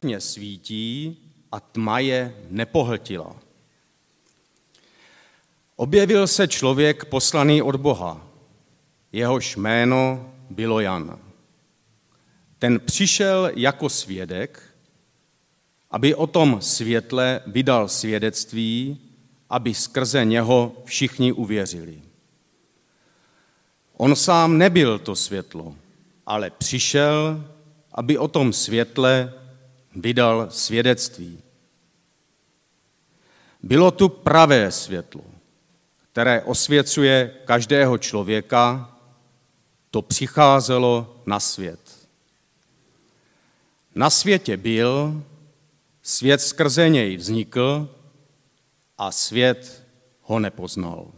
tmě svítí a tma je nepohltila. Objevil se člověk poslaný od Boha, jehož jméno bylo Jan. Ten přišel jako svědek, aby o tom světle vydal svědectví, aby skrze něho všichni uvěřili. On sám nebyl to světlo, ale přišel, aby o tom světle vydal svědectví. Bylo tu pravé světlo, které osvěcuje každého člověka, to přicházelo na svět. Na světě byl, svět skrze něj vznikl a svět ho nepoznal.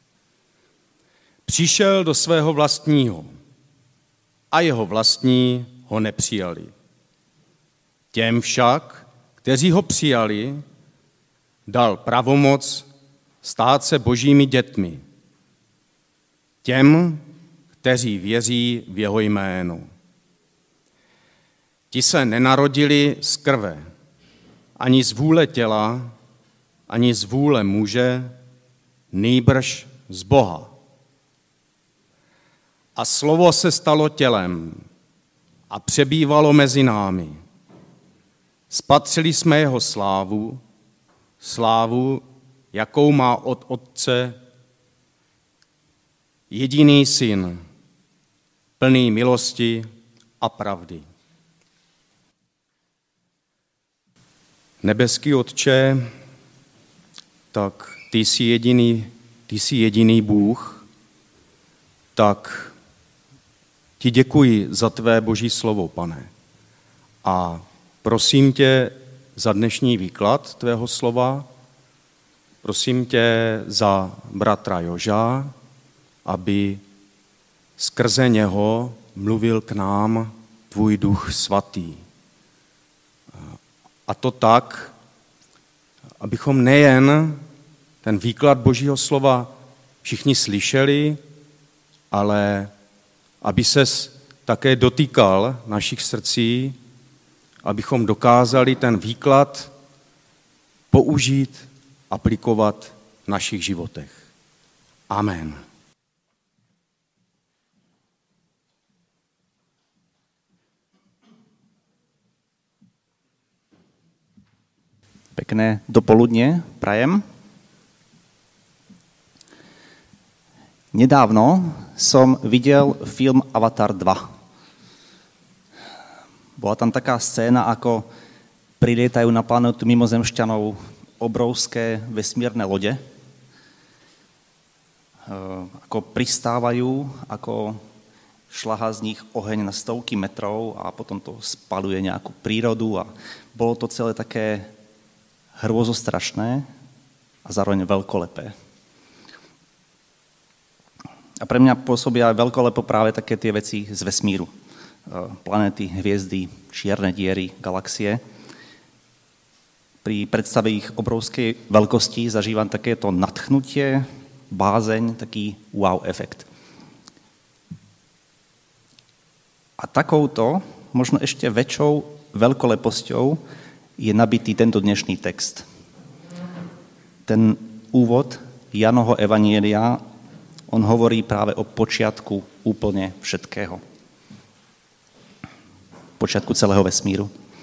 Přišel do svého vlastního a jeho vlastní ho nepřijali. Těm však, kteří ho přijali, dal pravomoc stát se božími dětmi. Těm, kteří věří v jeho jméno. Ti se nenarodili z krve, ani z vůle těla, ani z vůle muže, nýbrž z Boha. A slovo se stalo tělem a přebývalo mezi námi. Spatřili jsme jeho slávu, jakou má od Otce jediný Syn, plný milosti a pravdy. Nebeský Otče, tak ty jsi jediný Bůh, tak ti děkuji za tvé boží slovo, Pane. A prosím tě za dnešní výklad tvého slova, prosím tě za bratra Joža, aby skrze něho mluvil k nám tvůj Duch Svatý. A to tak, abychom nejen ten výklad božího slova všichni slyšeli, ale aby ses také dotýkal našich srdcí, abychom dokázali ten výklad použít, aplikovat v našich životech. Amen. Pekné dopoludne prajem. Nedávno som videl film Avatar 2. Bola tam taká scéna, ako prilietajú na planetu mimozemšťanov obrovské vesmírne lode. Ako pristávajú, ako šľahá z nich oheň na stovky metrov a potom to spaluje nejakú prírodu a bolo to celé také hrôzostrašné a zároveň veľkolepé. A pre mňa pôsobia veľkolepo práve také tie veci z vesmíru. Planéty, hviezdy, čierne diery, galaxie. Pri predstave ich obrovskej veľkosti zažívam takéto nadchnutie, bázeň, taký wow efekt. A takouto, možno ešte väčšou veľkoleposťou je nabitý tento dnešný text. Ten úvod Jánovho evanjelia, on hovorí práve o počiatku úplne všetkého. Počiatku celého vesmíru.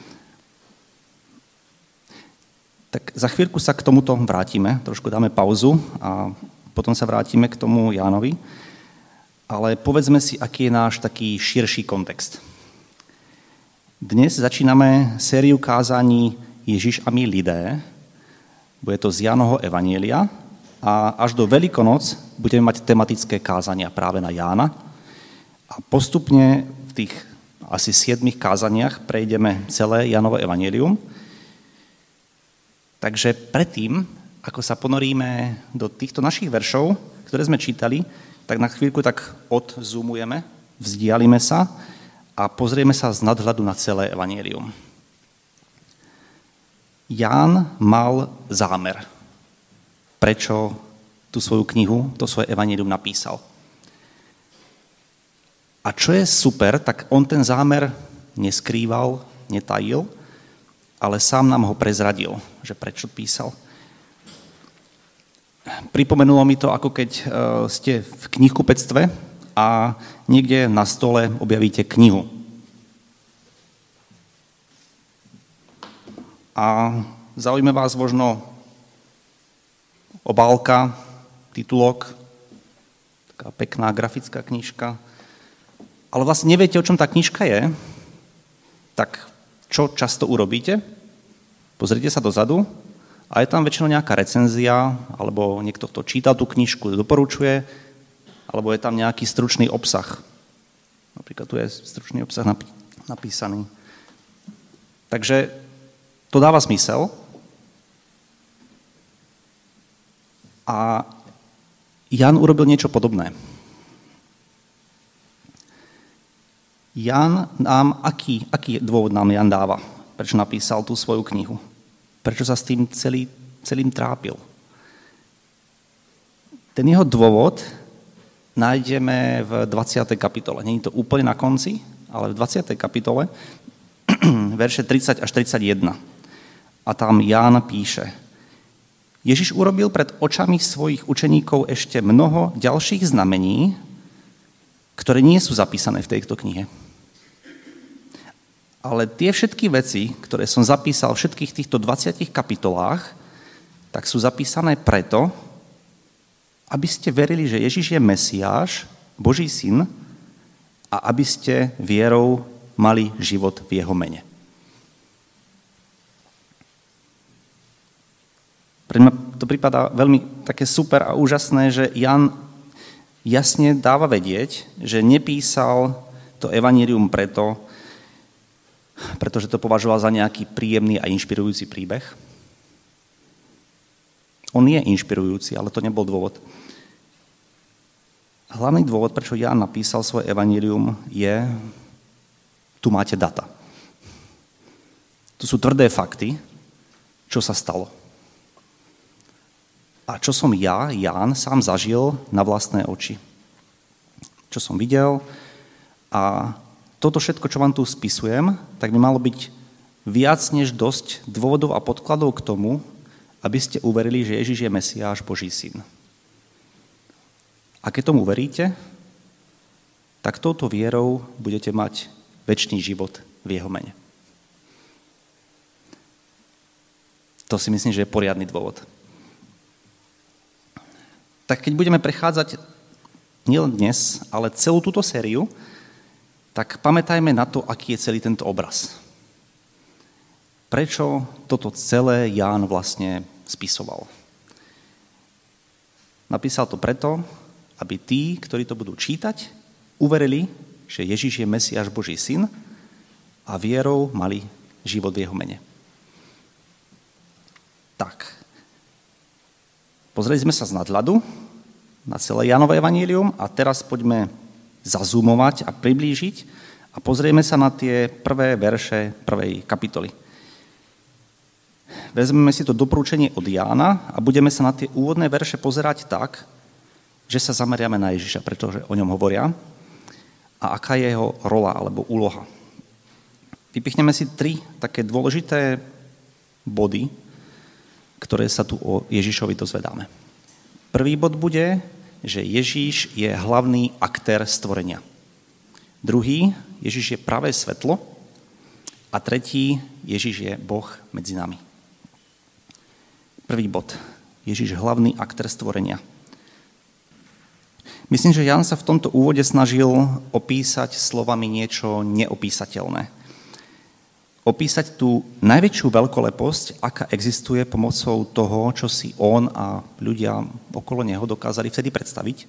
Tak za chvíľku sa k tomuto vrátime, trošku dáme pauzu a potom sa vrátime k tomu Jánovi. Ale povedzme si, aký je náš taký širší kontext. Dnes začíname sériu kázání Ježiš a my lidé. Bude to z Jánovho evanjelia a až do Velikonoc budeme mať tematické kázania práve na Jána. A postupne v tých asi 7 kázaniach prejdeme celé Jánovo evanjelium. Takže predtým, ako sa ponoríme do týchto našich veršov, ktoré sme čítali, tak na chvíľku tak odzoomujeme, vzdialíme sa a pozrieme sa z nadhľadu na celé evanjelium. Ján mal zámer, prečo tú svoju knihu, to svoje evanjelium napísal. A čo je super, tak on ten zámer neskrýval, netajil, ale sám nám ho prezradil, že prečo písal. Pripomenulo mi to, ako keď ste v knihkupectve a niekde na stole objavíte knihu. A zaujme vás možno obálka, titulok, taká pekná grafická knižka, ale vlastne neviete, o čom tá knižka je, tak čo často urobíte? Pozrite sa dozadu a je tam väčšinou nejaká recenzia, alebo niekto, kto číta tú knižku, doporučuje, alebo je tam nejaký stručný obsah. Napríklad tu je stručný obsah napísaný. Takže to dáva zmysel. A Jan urobil niečo podobné. Jan nám, aký dôvod nám Jan dáva? Prečo napísal tú svoju knihu? Prečo sa s tým celým trápil? Ten jeho dôvod nájdeme v 20. kapitole. Nie je to úplne na konci, ale v 20. kapitole, verše 30 až 31. A tam Ján píše: Ježiš urobil pred očami svojich učeníkov ešte mnoho ďalších znamení, ktoré nie sú zapísané v tejto knihe. Ale tie všetky veci, ktoré som zapísal v všetkých týchto 20 kapitolách, tak sú zapísané preto, aby ste verili, že Ježiš je Mesiáš, Boží syn, a aby ste vierou mali život v jeho mene. Pre mňa to prípada veľmi také super a úžasné, že Jan jasne dáva vedieť, že nepísal to evanjelium pretože to považoval za nejaký príjemný a inšpirujúci príbeh. On je inšpirujúci, ale to nebol dôvod. Hlavný dôvod, prečo Ján napísal svoje evanjelium, je: tu máte data. Tu sú tvrdé fakty, čo sa stalo. A čo som ja, Ján, sám zažil na vlastné oči. Čo som videl. A toto všetko, čo vám tu spisujem, tak by malo byť viac než dosť dôvodov a podkladov k tomu, aby ste uverili, že Ježiš je Mesiáš, Boží syn. A keď tomu veríte, tak touto vierou budete mať večný život v jeho mene. To si myslím, že je poriadny dôvod. Tak keď budeme prechádzať nielen dnes, ale celú túto sériu, tak pamätajme na to, aký je celý tento obraz. Prečo toto celé Ján vlastne spisoval? Napísal to preto, aby tí, ktorí to budú čítať, uverili, že Ježiš je Mesiáš, Boží syn, a vierou mali život v jeho mene. Tak. Pozreli sme sa z nadhľadu na celé Jánové evanjelium a teraz poďme zazoomovať a priblížiť a pozrieme sa na tie prvé verše prvej kapitoly. Vezmeme si to doporučenie od Jána a budeme sa na tie úvodné verše pozerať tak, že sa zameriame na Ježiša, pretože o ňom hovoria, a aká je jeho rola alebo úloha. Vypichneme si 3 také dôležité body, ktoré sa tu o Ježišovi dozvedáme. Prvý bod bude, že Ježíš je hlavný aktér stvorenia. Druhý, Ježíš je pravé svetlo. A tretí, Ježíš je Boh medzi nami. Prvý bod, Ježíš hlavný aktér stvorenia. Myslím, že Ján sa v tomto úvode snažil opísať slovami niečo neopísateľné. Opísať tú najväčšiu veľkoleposť, aká existuje pomocou toho, čo si on a ľudia okolo neho dokázali vtedy predstaviť.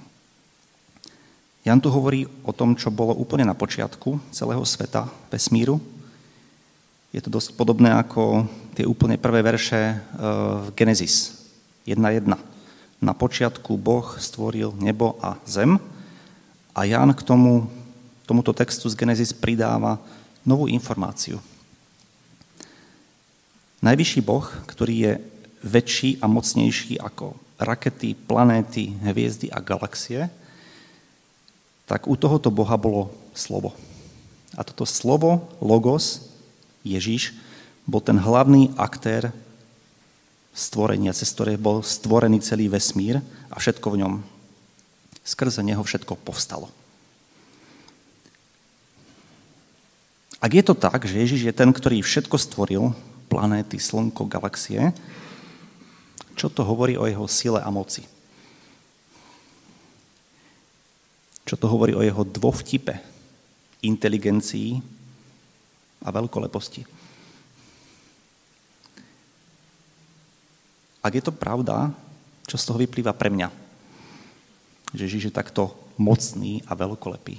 Jan tu hovorí o tom, čo bolo úplne na počiatku celého sveta, vesmíru. Je to dosť podobné ako tie úplne prvé verše v Genesis 1.1. Na počiatku Boh stvoril nebo a zem a Jan k tomuto textu z Genesis pridáva novú informáciu. Najvyšší Boh, ktorý je väčší a mocnejší ako rakety, planéty, hviezdy a galaxie, tak u tohoto Boha bolo slovo. A toto slovo, logos, Ježiš, bol ten hlavný aktér stvorenia, cez ktoré bol stvorený celý vesmír a všetko v ňom. Skrze neho všetko povstalo. Ak je to tak, že Ježiš je ten, ktorý všetko stvoril, planéty, slnko, galaxie, čo to hovorí o jeho sile a moci? Čo to hovorí o jeho dôvtipe, inteligencii a veľkoleposti? Ak je to pravda, čo z toho vyplýva pre mňa? Že Ježiš je takto mocný a veľkolepý.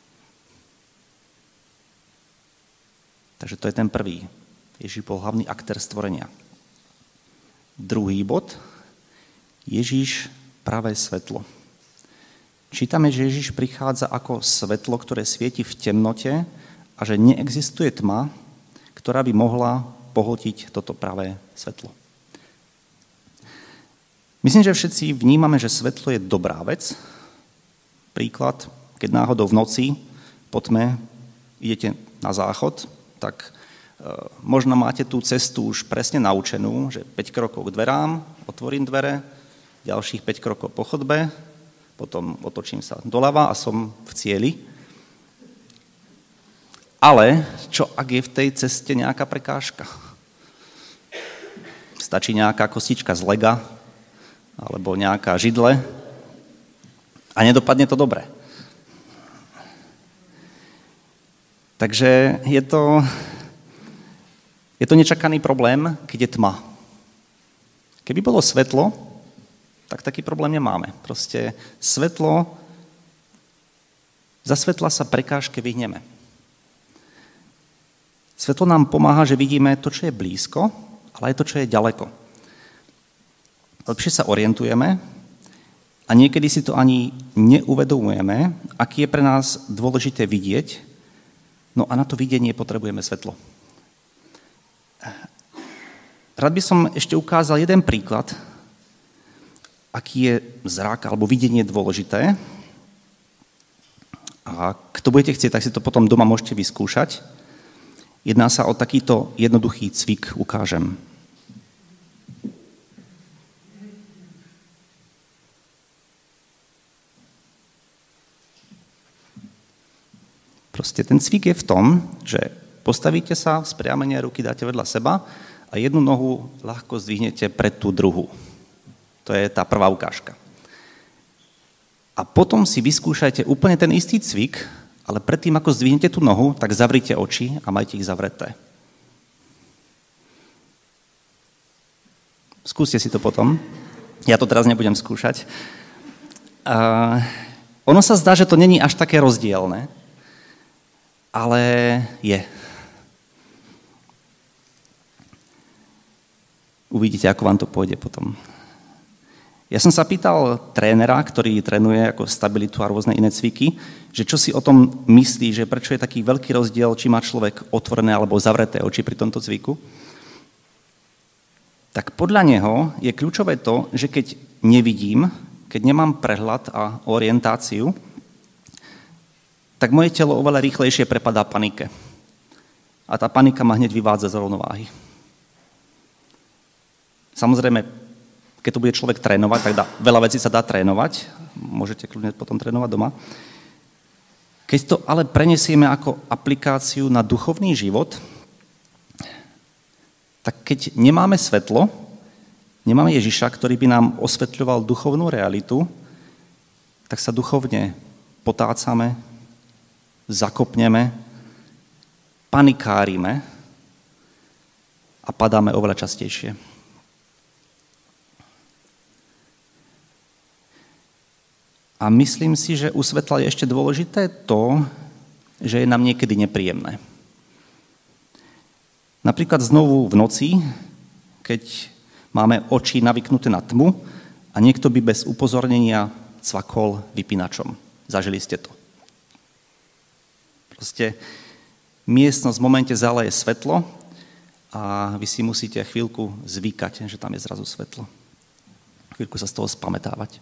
Takže to je ten prvý. Ježiš bol hlavný aktér stvorenia. Druhý bod. Ježiš pravé svetlo. Čítame, že Ježiš prichádza ako svetlo, ktoré svieti v temnote a že neexistuje tma, ktorá by mohla pohltiť toto pravé svetlo. Myslím, že všetci vnímame, že svetlo je dobrá vec. Príklad, keď náhodou v noci po tme idete na záchod, tak možno máte tú cestu už presne naučenú, že 5 krokov k dverám, otvorím dvere, ďalších 5 krokov po chodbe, potom otočím sa doľava a som v cieli. Ale čo ak je v tej ceste nejaká prekážka? Stačí nejaká kostička z lega alebo nejaká židle a nedopadne to dobre. Takže je to nečakaný problém, keď je tma. Keby bolo svetlo, tak taký problém nemáme. Proste svetlo, za svetla sa prekážke vyhneme. Svetlo nám pomáha, že vidíme to, čo je blízko, ale aj to, čo je ďaleko. Lepšie sa orientujeme a niekedy si to ani neuvedomujeme, aký je pre nás dôležité vidieť. No a na to videnie potrebujeme svetlo. Rád by som ešte ukázal jeden príklad, aký je zrak alebo videnie dôležité. A kto budete chcieť, tak si to potom doma môžete vyskúšať. Jedná sa o takýto jednoduchý cvik, ukážem. Proste ten cvik je v tom, že postavíte sa, spriamenie ruky dáte vedľa seba a jednu nohu ľahko zdvihnete pred tú druhú. To je tá prvá ukážka. A potom si vyskúšajte úplne ten istý cvik, ale predtým, ako zdvihnete tú nohu, tak zavrite oči a majte ich zavreté. Skúste si to potom. Ja to teraz nebudem skúšať. Ono sa zdá, že to není až také rozdielne, ale je. Uvidíte, ako vám to pôjde potom. Ja som sa pýtal trénera, ktorý trénuje ako stabilitu a rôzne iné cviky, že čo si o tom myslí, že prečo je taký veľký rozdiel, či má človek otvorené alebo zavreté oči pri tomto cviku. Tak podľa neho je kľúčové to, že keď nevidím, keď nemám prehľad a orientáciu, tak moje telo oveľa rýchlejšie prepadá panike. A tá panika ma hneď vyvádza z rovnováhy. Samozrejme, keď to bude človek trénovať, tak veľa vecí sa dá trénovať. Môžete kľudne potom trénovať doma. Keď to ale prenesieme ako aplikáciu na duchovný život, tak keď nemáme svetlo, nemáme Ježiša, ktorý by nám osvetľoval duchovnú realitu, tak sa duchovne potácame, zakopneme, panikárime a padáme oveľa častejšie. A myslím si, že u svetla je ešte dôležité to, že je nám niekedy nepríjemné. Napríklad znovu v noci, keď máme oči navyknuté na tmu a niekto by bez upozornenia cvakol vypínačom. Zažili ste to. Proste miestnosť v momente zaleje svetlo a vy si musíte chvíľku zvykať, že tam je zrazu svetlo. Chvíľku sa z toho spamätávať.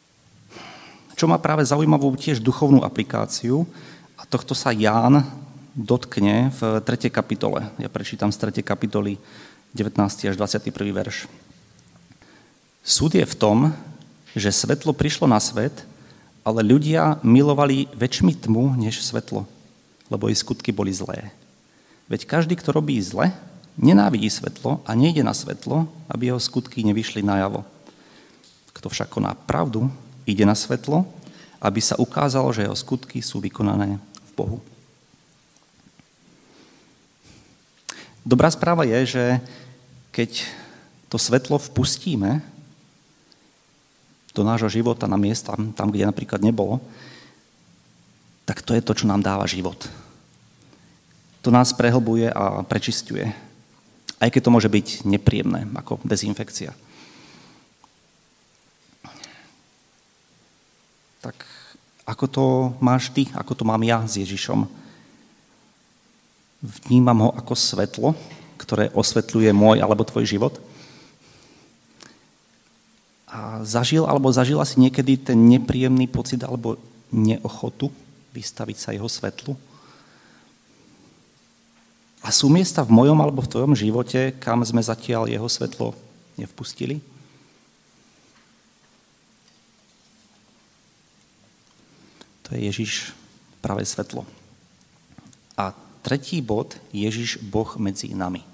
Čo má práve zaujímavú tiež duchovnú aplikáciu, a tohto sa Ján dotkne v 3. kapitole. Ja prečítam z 3. kapitoly 19. až 21. verš. Súd je v tom, že svetlo prišlo na svet, ale ľudia milovali väčšmi tmu než svetlo, lebo ich skutky boli zlé. Veď každý, kto robí zle, nenávidí svetlo a nejde na svetlo, aby jeho skutky nevyšli najavo. Kto však koná pravdu, ide na svetlo, aby sa ukázalo, že jeho skutky sú vykonané v Bohu. Dobrá správa je, že keď to svetlo vpustíme do nášho života na miesta, tam, kde napríklad nebolo, tak to je to, čo nám dáva život. To nás prehlbuje a prečisťuje. Aj keď to môže byť nepríjemné, ako dezinfekcia. Tak ako to máš ty, ako to mám ja s Ježišom? Vnímam ho ako svetlo, ktoré osvetľuje môj alebo tvoj život? A zažila si niekedy ten nepríjemný pocit alebo neochotu vystaviť sa jeho svetlu? A sú miesta v mojom alebo v tvojom živote, kam sme zatiaľ jeho svetlo nevpustili? To je Ježiš, pravé svetlo. A tretí bod, Ježiš, Boh medzi nami.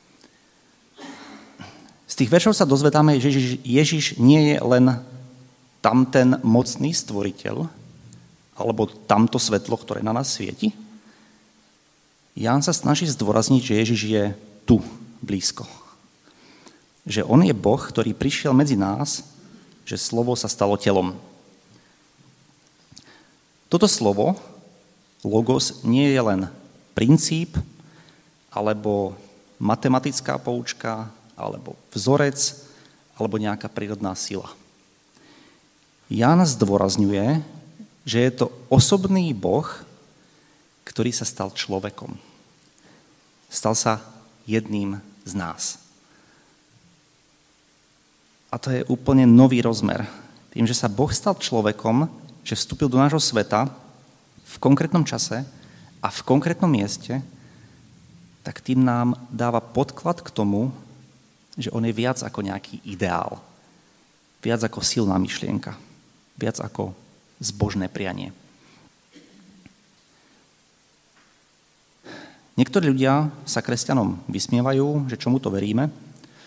Z tých veršov sa dozvedáme, že Ježiš nie je len tamten mocný stvoriteľ, alebo tamto svetlo, ktoré na nás svieti. Ján sa snaží zdôrazniť, že Ježiš je tu, blízko. Že on je Boh, ktorý prišiel medzi nás, že slovo sa stalo telom. Toto slovo, logos, nie je len princíp, alebo matematická poučka, alebo vzorec, alebo nejaká prírodná sila. Ján zdôrazňuje, že je to osobný Boh, ktorý sa stal človekom. Stal sa jedným z nás. A to je úplne nový rozmer. Tým, že sa Boh stal človekom, že vstúpil do nášho sveta v konkrétnom čase a v konkrétnom mieste, tak tým nám dáva podklad k tomu, že on je viac ako nejaký ideál. Viac ako silná myšlienka. Viac ako zbožné prianie. Niektorí ľudia sa kresťanom vysmievajú, že čomu to veríme.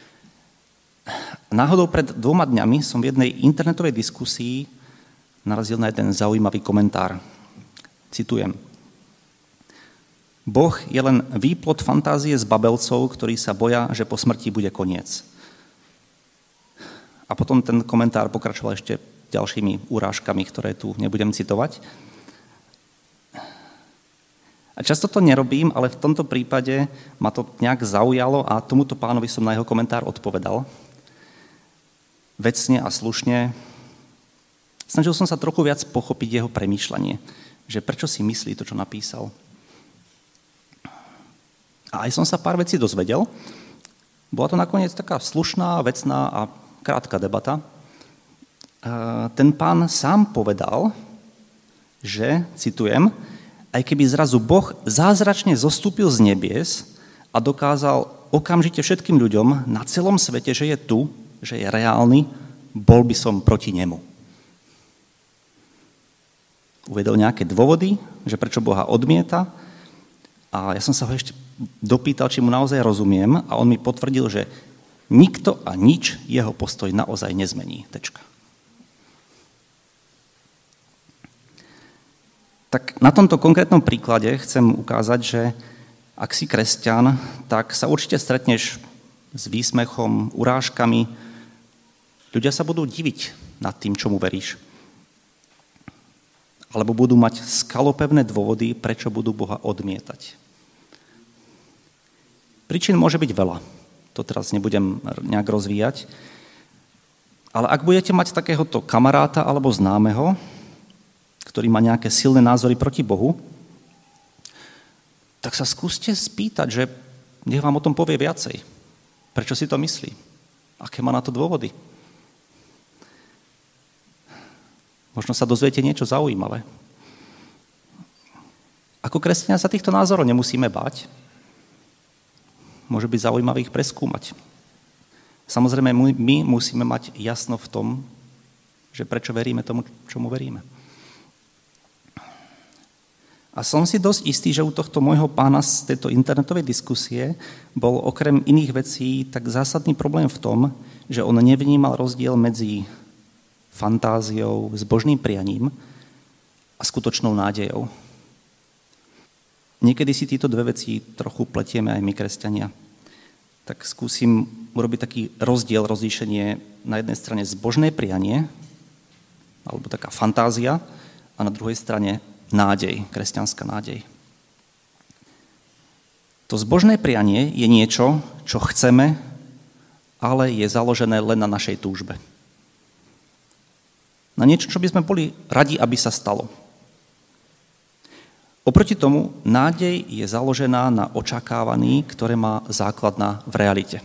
Náhodou pred 2 dňami som v jednej internetovej diskusii narazil na jeden zaujímavý komentár. Citujem. Boh je len výplod fantázie z babelcov, ktorí sa boja, že po smrti bude koniec. A potom ten komentár pokračoval ešte ďalšími urážkami, ktoré tu nebudem citovať. A často to nerobím, ale v tomto prípade ma to nejak zaujalo a tomuto pánovi som na jeho komentár odpovedal. Vecne a slušne. Snažil som sa trochu viac pochopiť jeho premýšľanie, že prečo si myslí to, čo napísal. A aj som sa pár vecí dozvedel. Bola to nakoniec taká slušná, vecná a krátka debata. Ten pán sám povedal, že, citujem, aj keby zrazu Boh zázračne zostúpil z nebies a dokázal okamžite všetkým ľuďom na celom svete, že je tu, že je reálny, bol by som proti nemu. Uvedol nejaké dôvody, že prečo Boha odmieta a ja som sa ho ešte dopýtal, či mu naozaj rozumiem a on mi potvrdil, že nikto a nič jeho postoj naozaj nezmení. Tečka. Tak na tomto konkrétnom príklade chcem ukázať, že ak si kresťan, tak sa určite stretneš s výsmechom, urážkami. Ľudia sa budú diviť nad tým, čomu veríš. Alebo budú mať skalopevné dôvody, prečo budú Boha odmietať. Príčin môže byť veľa. To teraz nebudem nejak rozvíjať. Ale ak budete mať takéhoto kamaráta alebo známeho, ktorý má nejaké silné názory proti Bohu, tak sa skúste spýtať, že nech vám o tom povie viacej. Prečo si to myslí? Aké má na to dôvody? Možno sa dozviete niečo zaujímavé. Ako kresťania sa týchto názorov nemusíme báť. Môže byť zaujímavé ich preskúmať. Samozrejme, my musíme mať jasno v tom, že prečo veríme tomu, čomu veríme. A som si dosť istý, že u tohto môjho pána z tejto internetovej diskusie bol okrem iných vecí tak zásadný problém v tom, že on nevnímal rozdiel medzi fantáziou, zbožným prianím a skutočnou nádejou. Niekedy si tieto dve veci trochu pletieme aj my, kresťania. Tak skúsim urobiť taký rozlíšenie na jednej strane zbožné prianie, alebo taká fantázia, a na druhej strane nádej, kresťanská nádej. To zbožné prianie je niečo, čo chceme, ale je založené len na našej túžbe. Na niečo, čo by sme boli radi, aby sa stalo. Oproti tomu nádej je založená na očakávaní, ktoré má základ v realite.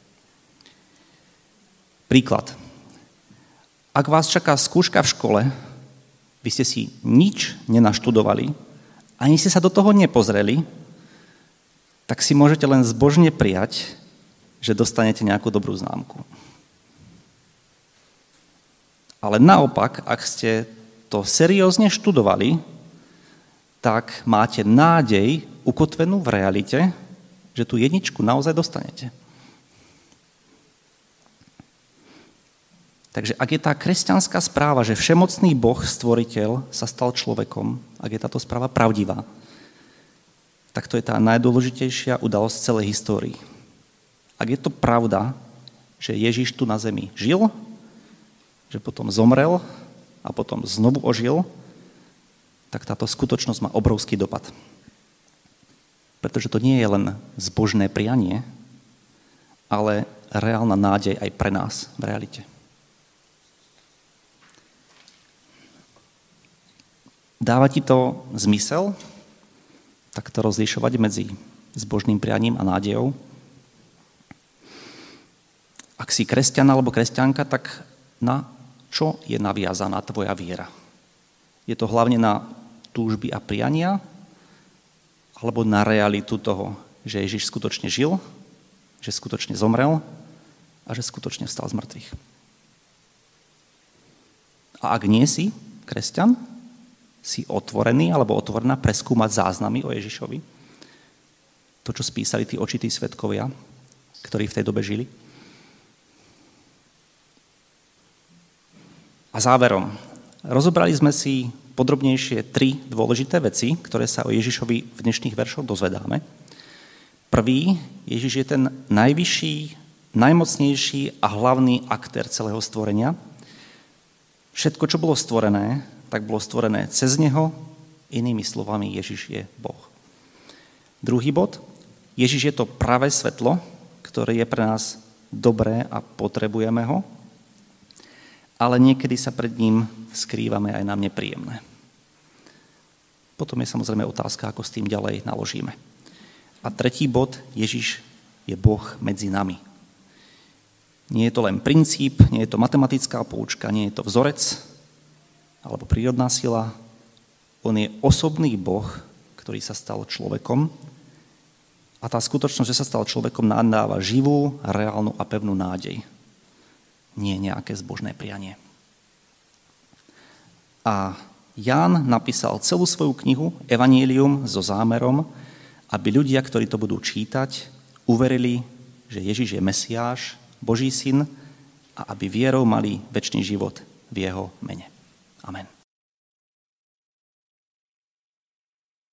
Príklad. Ak vás čaká skúška v škole, vy ste si nič nenaštudovali, ani ste sa do toho nepozreli, tak si môžete len zbožne prijať, že dostanete nejakú dobrú známku. Ale naopak, ak ste to seriózne študovali, tak máte nádej ukotvenú v realite, že tú jedničku naozaj dostanete. Takže ak je tá kresťanská správa, že všemocný Boh, stvoriteľ, sa stal človekom, ak je táto správa pravdivá, tak to je tá najdôležitejšia udalosť celej histórii. Ak je to pravda, že Ježiš tu na zemi žil, že potom zomrel a potom znovu ožil, tak táto skutočnosť má obrovský dopad. Pretože to nie je len zbožné prianie, ale reálna nádej aj pre nás v realite. Dáva ti to zmysel, tak to rozlišovať medzi zbožným prianím a nádejou? Ak si kresťan alebo kresťanka, tak na čo je naviazaná tvoja viera? Je to hlavne na túžby a priania, alebo na realitu toho, že Ježiš skutočne žil, že skutočne zomrel a že skutočne vstal z mŕtvych? A ak nie si kresťan, si otvorený alebo otvorená preskúmať záznamy o Ježišovi, to, čo spísali tí očití svedkovia, ktorí v tej dobe žili. A záverom, rozobrali sme si podrobnejšie 3 dôležité veci, ktoré sa o Ježišovi v dnešných veršoch dozvedáme. Prvý, Ježiš je ten najvyšší, najmocnejší a hlavný aktér celého stvorenia. Všetko, čo bolo stvorené, tak bolo stvorené cez neho, inými slovami, Ježiš je Boh. Druhý bod, Ježiš je to pravé svetlo, ktoré je pre nás dobré a potrebujeme ho, ale niekedy sa pred ním skrývame aj nám nepríjemné. Potom je samozrejme otázka, ako s tým ďalej naložíme. A tretí bod, Ježiš je Boh medzi nami. Nie je to len princíp, nie je to matematická poučka, nie je to vzorec, alebo prírodná sila, on je osobný Boh, ktorý sa stal človekom a tá skutočnosť, že sa stal človekom, nám dáva živú, reálnu a pevnú nádej. Nie nejaké zbožné prianie. A Ján napísal celú svoju knihu Evanjelium so zámerom, aby ľudia, ktorí to budú čítať, uverili, že Ježiš je Mesiáš, Boží syn a aby vierou mali večný život v jeho mene. Amen.